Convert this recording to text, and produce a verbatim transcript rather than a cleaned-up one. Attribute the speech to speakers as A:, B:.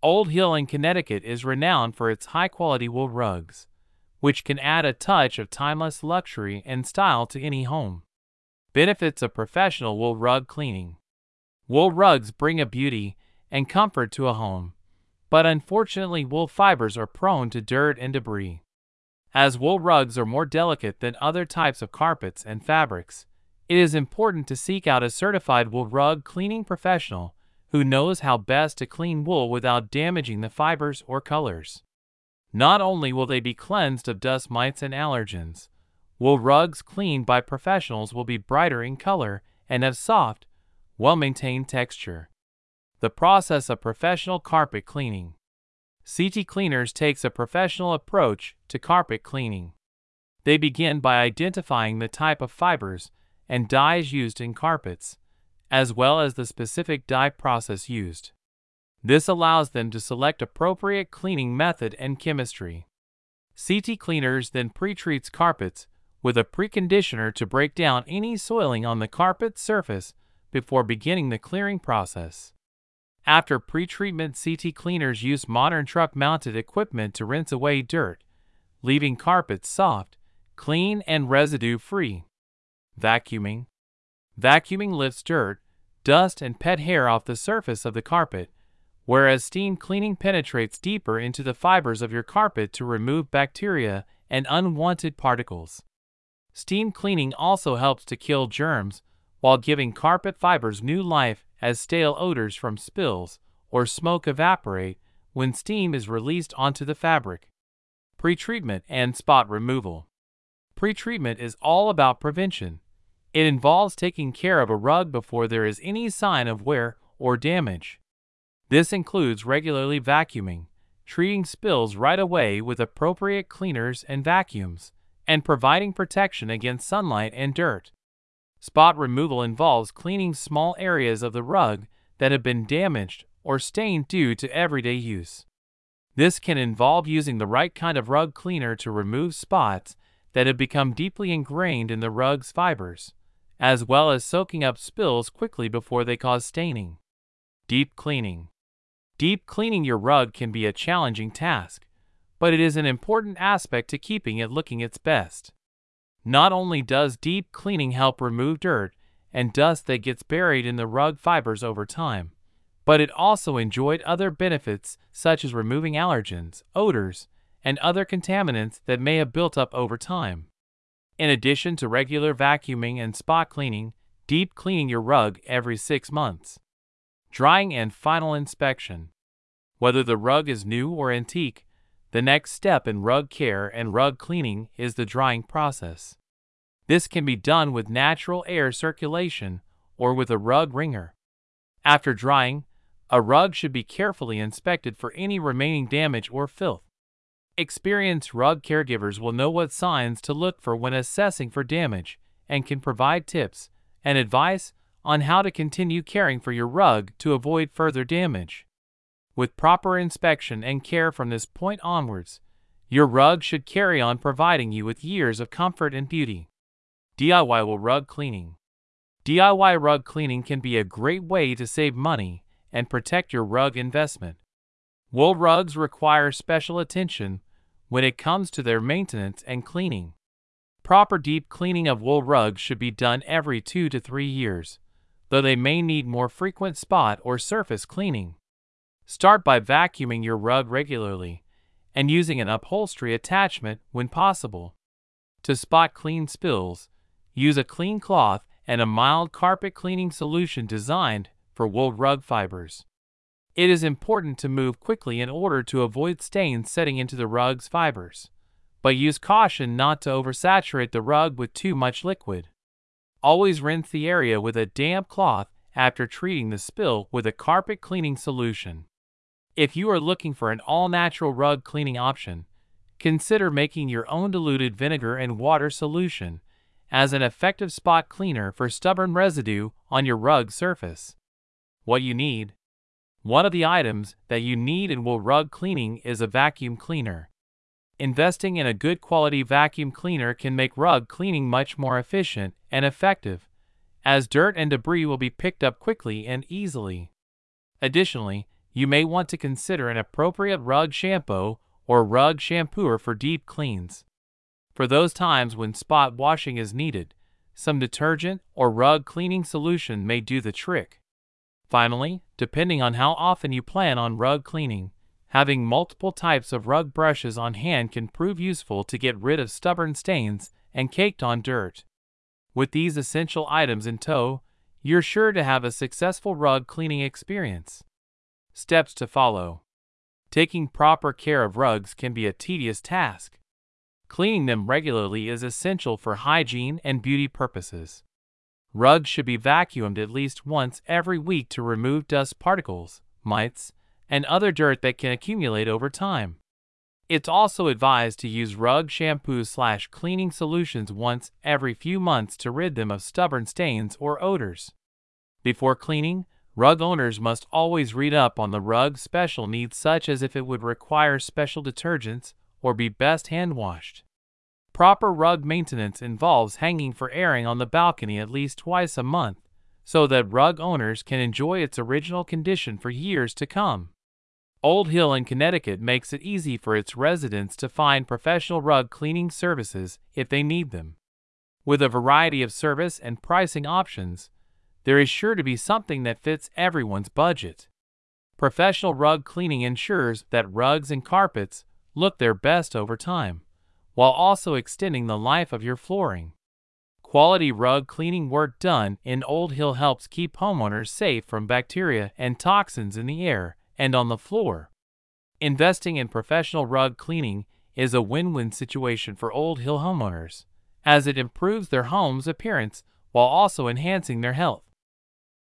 A: Old Hill in Connecticut is renowned for its high-quality wool rugs, which can add a touch of timeless luxury and style to any home. Benefits of professional wool rug cleaning. Wool rugs bring a beauty and comfort to a home, but unfortunately wool fibers are prone to dirt and debris. As wool rugs are more delicate than other types of carpets and fabrics, it is important to seek out a certified wool rug cleaning professional who knows how best to clean wool without damaging the fibers or colors. Not only will they be cleansed of dust mites and allergens, wool rugs cleaned by professionals will be brighter in color and have soft, well-maintained texture. The process of professional carpet cleaning. C T Cleaners takes a professional approach to carpet cleaning. They begin by identifying the type of fibers and dyes used in carpets, as well as the specific dye process used. This allows them to select appropriate cleaning method and chemistry. C T Cleaners then pre-treats carpets with a preconditioner to break down any soiling on the carpet surface before beginning the clearing process. After pre-treatment, C T Cleaners use modern truck-mounted equipment to rinse away dirt, leaving carpets soft, clean, and residue-free. Vacuuming. Vacuuming lifts dirt, dust, and pet hair off the surface of the carpet, whereas steam cleaning penetrates deeper into the fibers of your carpet to remove bacteria and unwanted particles. Steam cleaning also helps to kill germs while giving carpet fibers new life, as stale odors from spills or smoke evaporate when steam is released onto the fabric. Pre-treatment and spot removal. Pre-treatment is all about prevention. It involves taking care of a rug before there is any sign of wear or damage. This includes regularly vacuuming, treating spills right away with appropriate cleaners and vacuums, and providing protection against sunlight and dirt. Spot removal involves cleaning small areas of the rug that have been damaged or stained due to everyday use. This can involve using the right kind of rug cleaner to remove spots that have become deeply ingrained in the rug's fibers, as well as soaking up spills quickly before they cause staining. Deep cleaning. Deep cleaning your rug can be a challenging task, but it is an important aspect to keeping it looking its best. Not only does deep cleaning help remove dirt and dust that gets buried in the rug fibers over time, but it also enjoyed other benefits such as removing allergens, odors, and other contaminants that may have built up over time. In addition to regular vacuuming and spot cleaning, deep cleaning your rug every six months. Drying and final inspection. Whether the rug is new or antique, the next step in rug care and rug cleaning is the drying process. This can be done with natural air circulation or with a rug wringer. After drying, a rug should be carefully inspected for any remaining damage or filth. Experienced rug caregivers will know what signs to look for when assessing for damage and can provide tips and advice on how to continue caring for your rug to avoid further damage. With proper inspection and care from this point onwards, your rug should carry on providing you with years of comfort and beauty. D I Y wool rug cleaning. D I Y rug cleaning can be a great way to save money and protect your rug investment. Wool rugs require special attention when it comes to their maintenance and cleaning. Proper deep cleaning of wool rugs should be done every two to three years, though they may need more frequent spot or surface cleaning. Start by vacuuming your rug regularly and using an upholstery attachment when possible. To spot clean spills, use a clean cloth and a mild carpet cleaning solution designed for wool rug fibers. It is important to move quickly in order to avoid stains setting into the rug's fibers, but use caution not to oversaturate the rug with too much liquid. Always rinse the area with a damp cloth after treating the spill with a carpet cleaning solution. If you are looking for an all-natural rug cleaning option, consider making your own diluted vinegar and water solution as an effective spot cleaner for stubborn residue on your rug surface. What you need. One of the items that you need in wool rug cleaning is a vacuum cleaner. Investing in a good quality vacuum cleaner can make rug cleaning much more efficient and effective, as dirt and debris will be picked up quickly and easily. Additionally, you may want to consider an appropriate rug shampoo or rug shampooer for deep cleans. For those times when spot washing is needed, some detergent or rug cleaning solution may do the trick. Finally, depending on how often you plan on rug cleaning, having multiple types of rug brushes on hand can prove useful to get rid of stubborn stains and caked-on dirt. With these essential items in tow, you're sure to have a successful rug cleaning experience. Steps to follow. Taking proper care of rugs can be a tedious task. Cleaning them regularly is essential for hygiene and beauty purposes. Rugs should be vacuumed at least once every week to remove dust particles, mites, and other dirt that can accumulate over time. It's also advised to use rug shampoo slash cleaning solutions once every few months to rid them of stubborn stains or odors. Before cleaning, rug owners must always read up on the rug's special needs, such as if it would require special detergents or be best hand-washed. Proper rug maintenance involves hanging for airing on the balcony at least twice a month, so that rug owners can enjoy its original condition for years to come. Old Hill in Connecticut makes it easy for its residents to find professional rug cleaning services if they need them. With a variety of service and pricing options, there is sure to be something that fits everyone's budget. Professional rug cleaning ensures that rugs and carpets look their best over time, while also extending the life of your flooring. Quality rug cleaning work done in Old Hill helps keep homeowners safe from bacteria and toxins in the air and on the floor. Investing in professional rug cleaning is a win-win situation for Old Hill homeowners, as it improves their home's appearance while also enhancing their health.